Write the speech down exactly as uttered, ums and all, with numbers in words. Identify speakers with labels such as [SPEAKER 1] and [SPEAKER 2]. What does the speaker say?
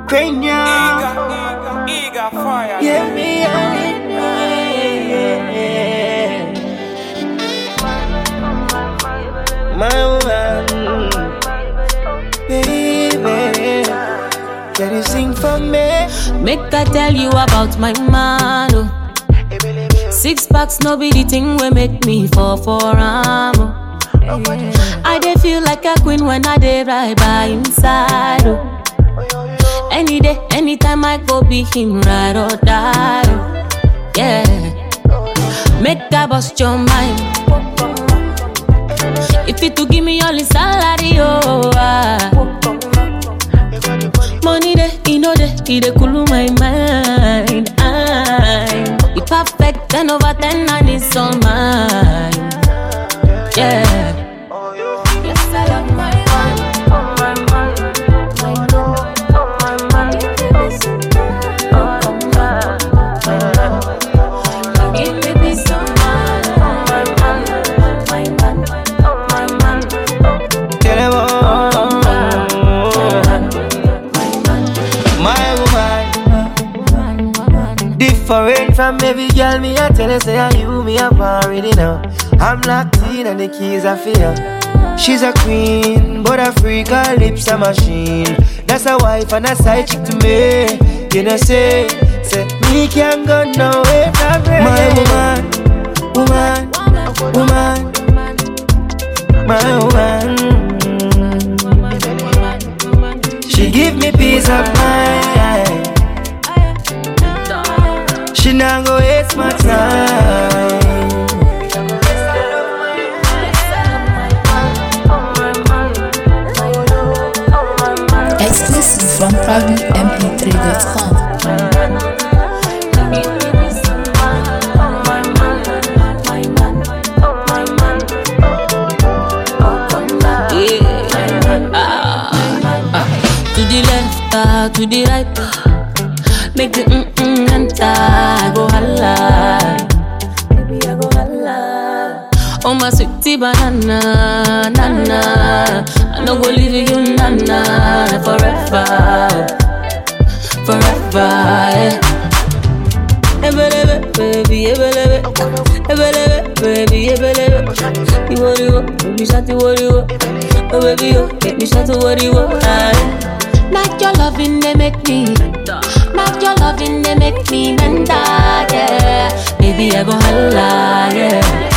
[SPEAKER 1] Cranium.
[SPEAKER 2] Eager fire.
[SPEAKER 1] Yeah, me and my woman, baby, can you sing for me?
[SPEAKER 3] Make I tell you about my man. Oh. Six packs, no be the thing we make me fall for am. Oh. I dey feel like a queen when I dey right by inside. Oh. Any day, anytime I go be him, ride or die. Oh. Yeah, make I bust your mind. If you to give me all the salary, oh ah. Money dey, you know dey, it dey cool my mind. I'm the perfect ten over ten and it's all mine. Yeah. Yes, I love my man. My man, my man, my man. Oh, my man, give me peace of mind. My man, my man.
[SPEAKER 1] Different from every girl, me I tell her, say I you, me I already know. I'm locked in and the keys are for her. She's a queen, but a freak, her lips a machine. That's a wife and a side chick to me. You know say, say, me can't go nowhere from her. My woman, woman, woman, my woman. She give me peace of mind. She not go waste my time.
[SPEAKER 4] Exclusive from private m p three dot com.
[SPEAKER 3] To the left, uh, to the right, uh, make the mm-mm enter, I go holla, baby I go holla. Oh my sweetie banana, nana, I no go leave you nana, forever, forever, yeah. Ebelebe, baby, ebelebe, ebelebe, baby, ebelebe. You worry, baby, shut the worry, oh baby, oh, make me shut the worry, oh. Not your loving, they make me. Not your loving, they make me menda, yeah. Baby, I go holla, yeah.